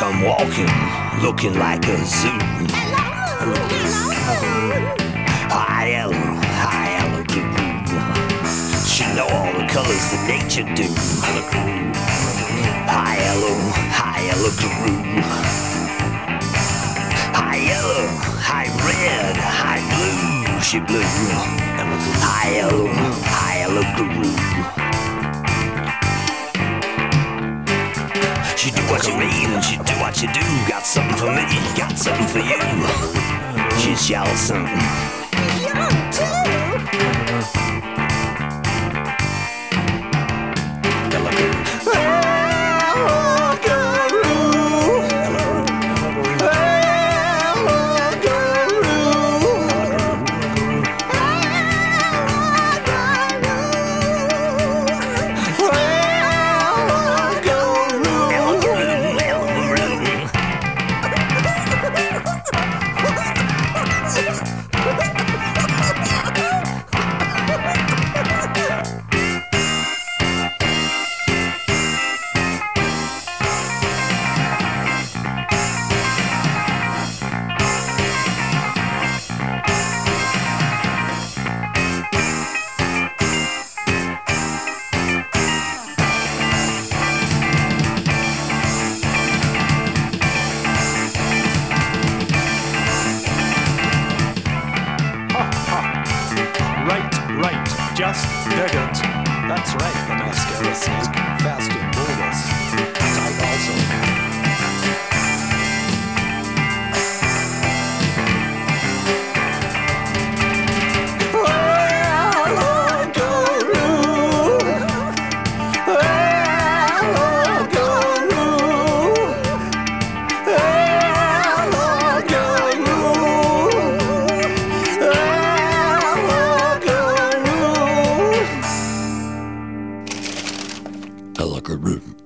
I'm walking, looking like a zoo. High yellow guru. She know all the colors that nature do. High yellow guru. High red, high blue. She blue. High yellow guru. She do what you mean and she do what you do. Got something for me, got something for you. She's yellow something. Young too. Right, just dig it. That's right, the mascara snake. Fast and bulbous. Tight also. I like a room.